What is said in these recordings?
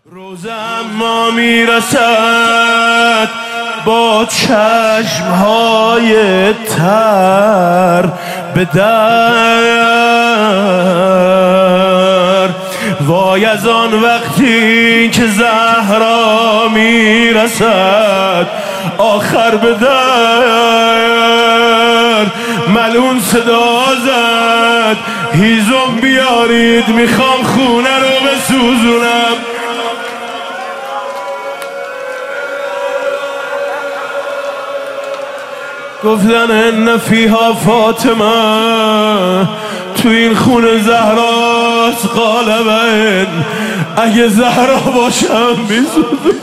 روزم ما میرسد با چشمهای تر به در، وای از آن وقتی که زهرا میرسد آخر به در. ملون صدا زد هیزم بیارید میخوام خونه رو بسوزونم. گفتن ان فیها فاطمه، تو این خونه زهراست غالبا، اگه زهرا باشم میسوزونم.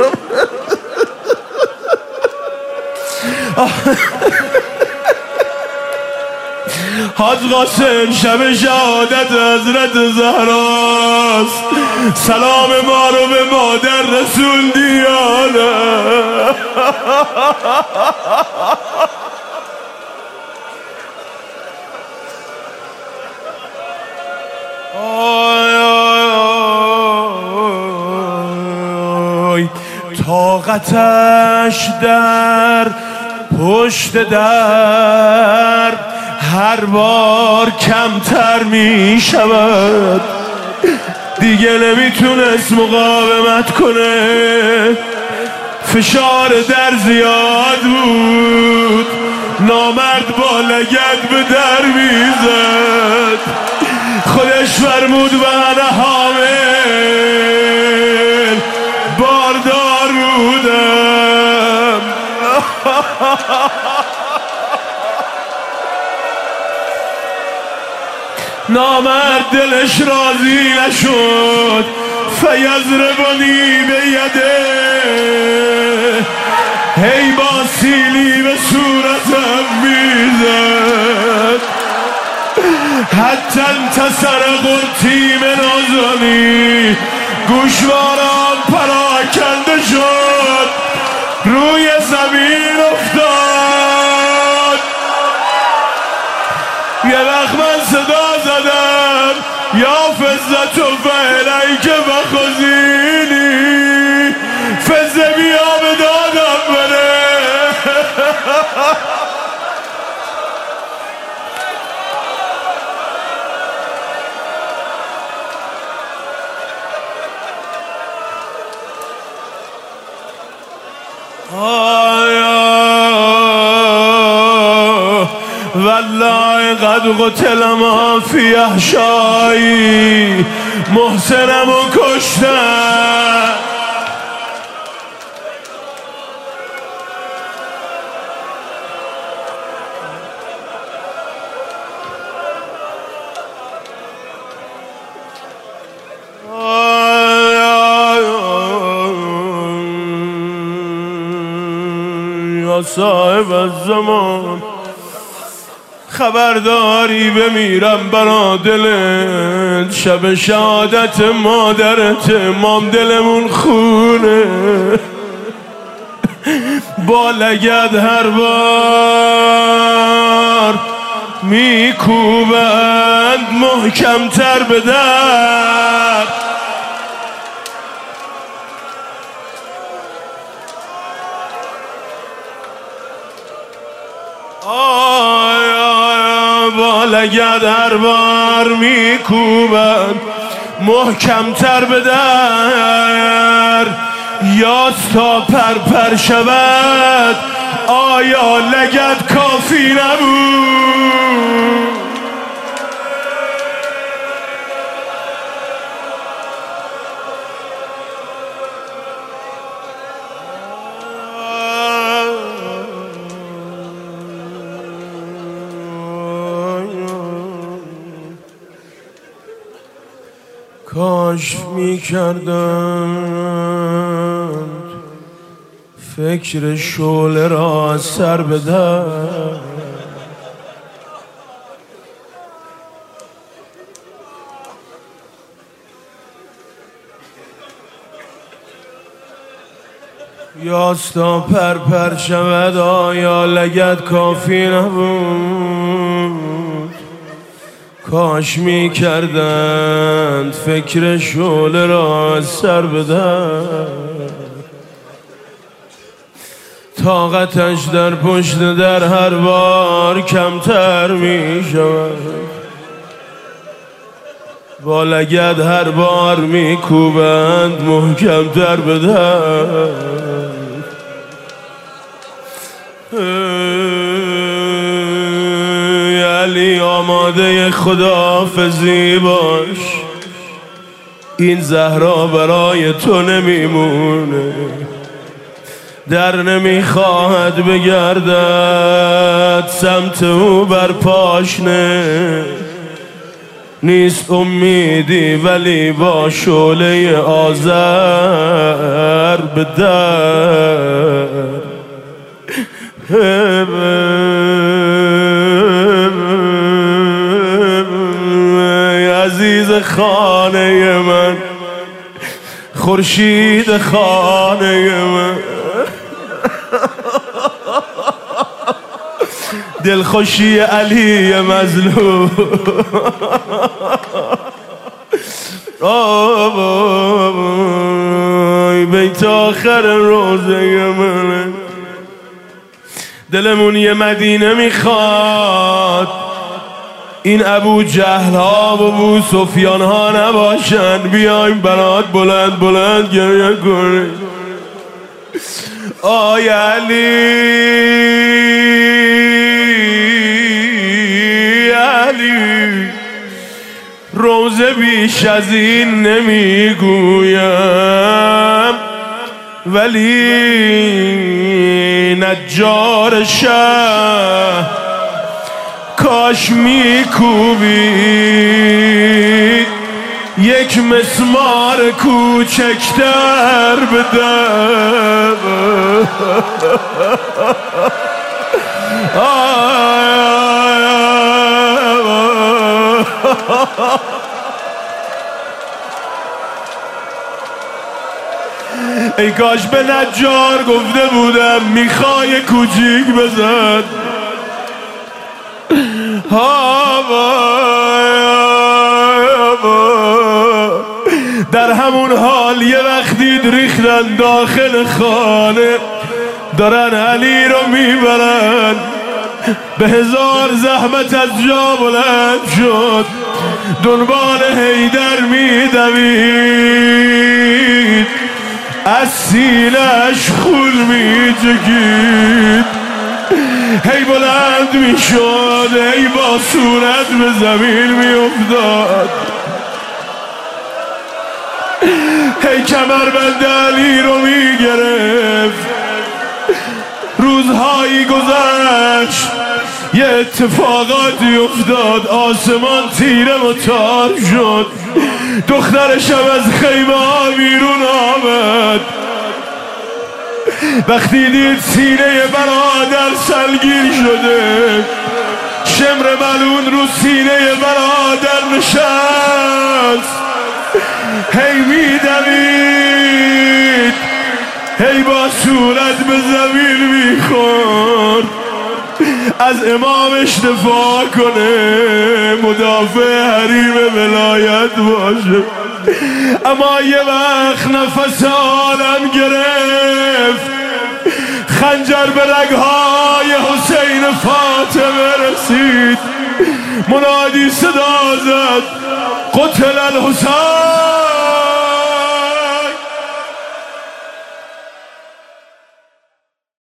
حاج قاسم شب شهادت حضرت زهراست، سلام ما رو به مادر رسول دیانه. طاقتش در پشت در هر بار کمتر می شود، دیگه نمیتونست مقاومت کنه، فشار در زیاد بود، نامرد با لگد به در میزد. خودش فرمود و انا حامل باردار بودم. نامرد دلش راضی نشد، فیضربنی به یده، هی با سیلی به صورتم میزد، حتی انتصر قرطی من آذانی، گوشوارم پراکنده شد، روی زمین افتاد. یه وقت من صدا زدم یا فزت و فعلیک بخزینی، فزه بیا به دادم بره. والله قد قتل ما فی احشایی، محسنمو کشتن. یا صاحب الزمان، خبرداری بمیرم برا دلت، شب شهادت مادرت، مام دلمون خونه، با لگد هر بار میکوبند محکمتر به در. با لگد هر بار میکوبند محکمتر به در، یاس تا پرپر شود آیا لگد کافی نبود؟ کاش میکردند فکر شعله را سر به در، یاس تا پرپر شود آیا لگد کافی نبود؟ کاش می کردند فکر شعله را از سر بدن، طاقتش در پشت در هر بار کمتر می شود، با لگد هر بار می کوبند محکمتر بدن. علی آماده خداحافظی باش، این زهرا برای تو نمیمونه، در نمیخواهد بگردد سمت او بر پاشنه، نیست امیدی ولی با شعله آذر به در. عزیز خانه من، خورشید خانه من، دلخوشی علی مظلوم، بیت آخر روزه من. دلمون یه مدینه میخواد، این ابو جهل ها و ابو سفیان ها نباشن، بیایم برات بلند بلند گریه کنیم. آی علی علی، روزه بیش از این نمیگویم، ولی نجار شه کاش میکوبید یک مسمار کوچکتر بدم. ای کاش به نجار گفته بودم میخوای کوچیک بزن. در همون حال یه وقتی ریختن داخل خانه، دارن علی رو میبرن، به هزار زحمت از جا بلند شد، دنبال حیدر میدوید، از سینه‌اش خون میچکید، هی بلند میشد، هی با صورت به زمین میافتاد، هی کمربند علی رو میگرفت. روزهایی گذشت، یه اتفاقاتی افتاد، آسمان تیره و تار شد، دخترشم از خیمه ها بیرون آمد. وقتی دید سینه برادر سلگیر شده، شمر ملون رو سینه برادر نشست، هی میدوید، هی با صورت به زمین میخورد، از امامش دفاع کنه، مدافع حریم ولایت باشه. اما یه وقت نفس عالم گرفت، خنجر به رگهای حسین فاطمه رسید، منادی صدا زد قتل الحسین.